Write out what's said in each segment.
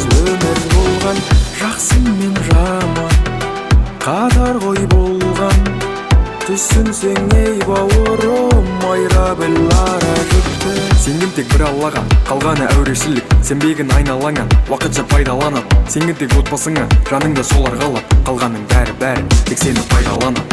өмір болған, жақсы мен жаман қатар ғой болған. Түсінсең ей бауырым, айыра біл ара жікті. Сенген тек бір Аллаға, қалғаны әурешілік. Сенбеген айналаңа, уақытша пайдаланып. Сенген тек отбасыңа, жаныңда солар қалап. Қалғаның бәрі тек сені пайдаланып.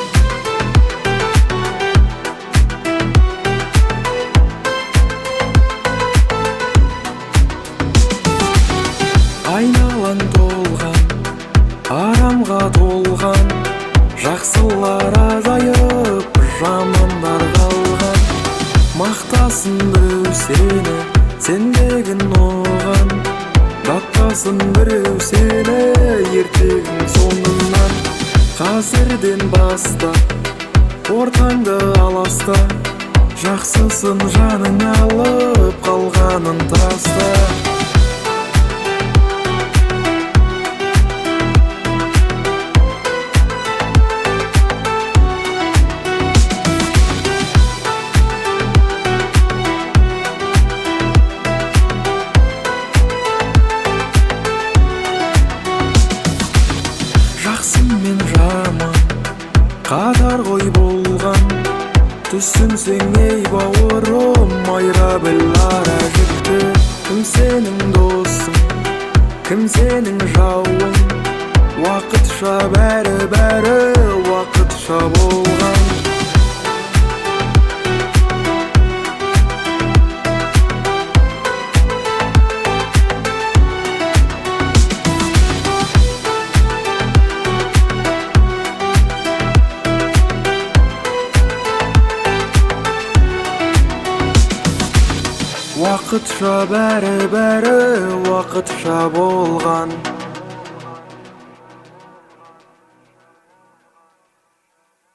Айналаң толған, арамға толған, жақсылар азайып, жамандар қалған. Мақтасын біреу сені, сенбегін оған, бақпасын біреу сені, ертегің соңынан. Қазірден баста, ортаңды аласта, жақсысын жаның алып, қалғанын таста. Жақсы мен жаман қатар ғой болған. Түсінсең ей бауырым, айыра біл ара жікті. Кім сенің досың, кім сенің жауың, уақытша бәрі уақытша болған. Уақытша бәрі уақытша болған.